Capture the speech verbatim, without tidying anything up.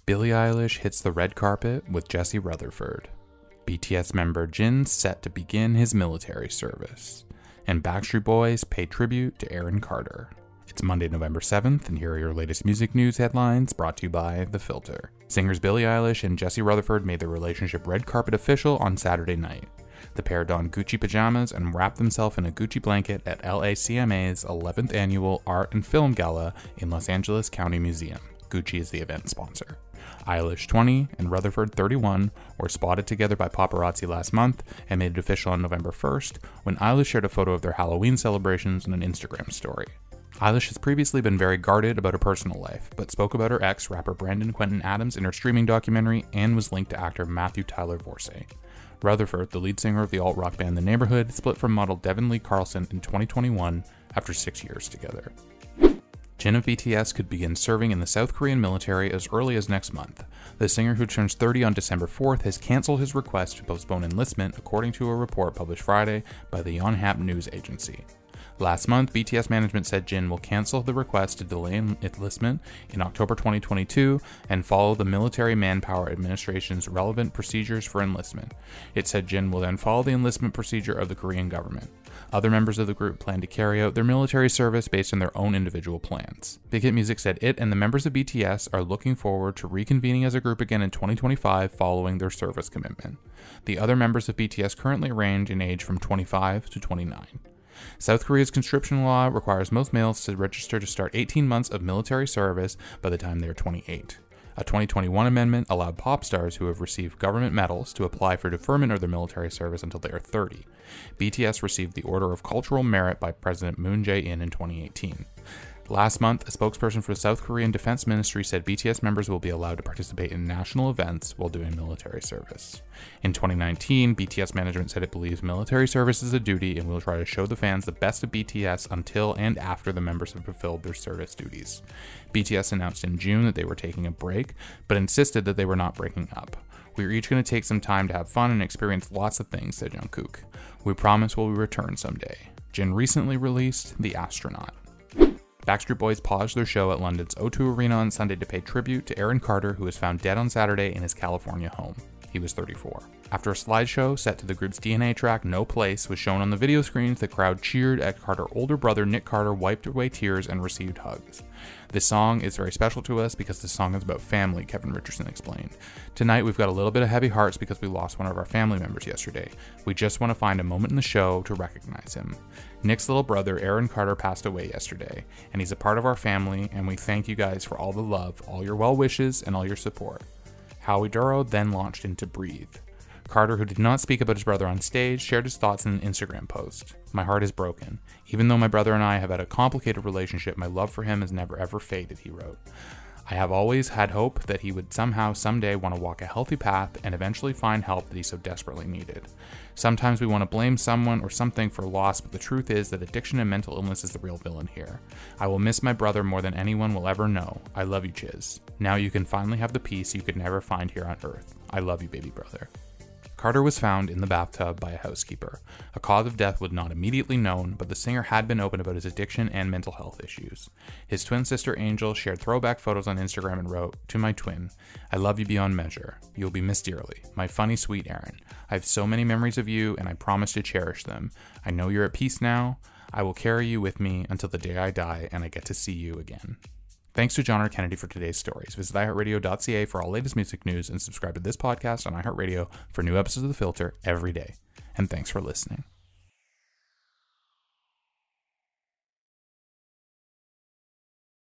Billie Eilish hits the red carpet with Jesse Rutherford. B T S member Jin set to begin his military service. And Backstreet Boys pay tribute to Aaron Carter. It's Monday, November seventh, and here are your latest music news headlines brought to you by The Filter. Singers Billie Eilish and Jesse Rutherford made their relationship red carpet official on Saturday night. The pair donned Gucci pajamas and wrapped themselves in a Gucci blanket at L A C M A's eleventh Annual Art and Film Gala in Los Angeles County Museum. Gucci is the event sponsor. Eilish, twenty, and Rutherford, thirty-one, were spotted together by paparazzi last month and made it official on November first when Eilish shared a photo of their Halloween celebrations in an Instagram story. Eilish has previously been very guarded about her personal life, but spoke about her ex, rapper Brandon Quentin Adams, in her streaming documentary and was linked to actor Matthew Tyler Vorsey. Rutherford, the lead singer of the alt-rock band The Neighborhood, split from model Devin Lee Carlson in twenty twenty-one after six years together. Jin of B T S could begin serving in the South Korean military as early as next month. The singer, who turns thirty on December fourth, has cancelled his request to postpone enlistment, according to a report published Friday by the Yonhap news agency. Last month, B T S management said Jin will cancel the request to delay enlistment in October twenty twenty-two and follow the Military Manpower Administration's relevant procedures for enlistment. It said Jin will then follow the enlistment procedure of the Korean government. Other members of the group plan to carry out their military service based on their own individual plans. Big Hit Music said it and the members of B T S are looking forward to reconvening as a group again in twenty twenty-five following their service commitment. The other members of B T S currently range in age from twenty-five to twenty-nine. South Korea's conscription law requires most males to register to start eighteen months of military service by the time they are twenty-eight. A twenty twenty-one amendment allowed pop stars who have received government medals to apply for deferment of their military service until they are thirty. B T S received the Order of Cultural Merit by President Moon Jae-in in twenty eighteen. Last month, a spokesperson for the South Korean Defense Ministry said B T S members will be allowed to participate in national events while doing military service. In twenty nineteen, B T S management said it believes military service is a duty and will try to show the fans the best of B T S until and after the members have fulfilled their service duties. B T S announced in June that they were taking a break, but insisted that they were not breaking up. "We are each going to take some time to have fun and experience lots of things," said Jungkook. "We promise we'll return someday." Jin recently released The Astronaut. Backstreet Boys paused their show at London's O two Arena on Sunday to pay tribute to Aaron Carter, who was found dead on Saturday in his California home. He was thirty-four. After a slideshow set to the group's D N A track, No Place, was shown on the video screens, the crowd cheered as Carter's older brother Nick Carter wiped away tears and received hugs. "This song is very special to us because this song is about family," Kevin Richardson explained. "Tonight we've got a little bit of heavy hearts because we lost one of our family members yesterday. We just want to find a moment in the show to recognize him. Nick's little brother Aaron Carter passed away yesterday, and he's a part of our family, and we thank you guys for all the love, all your well wishes, and all your support." Howie Duro then launched into Breathe. Carter, who did not speak about his brother on stage, shared his thoughts in an Instagram post. "My heart is broken. Even though my brother and I have had a complicated relationship, my love for him has never ever faded," he wrote. "I have always had hope that he would somehow, someday want to walk a healthy path and eventually find help that he so desperately needed. Sometimes we want to blame someone or something for loss, but the truth is that addiction and mental illness is the real villain here. I will miss my brother more than anyone will ever know. I love you, Chiz. Now you can finally have the peace you could never find here on Earth. I love you, baby brother." Carter was found in the bathtub by a housekeeper. A cause of death was not immediately known, but the singer had been open about his addiction and mental health issues. His twin sister Angel shared throwback photos on Instagram and wrote, "To my twin, I love you beyond measure. You'll be missed dearly. My funny, sweet Aaron. I have so many memories of you, and I promise to cherish them. I know you're at peace now. I will carry you with me until the day I die and I get to see you again." Thanks to John R. Kennedy for today's stories. Visit i heart radio dot c a for all latest music news and subscribe to this podcast on iHeartRadio for new episodes of The Filter every day. And thanks for listening.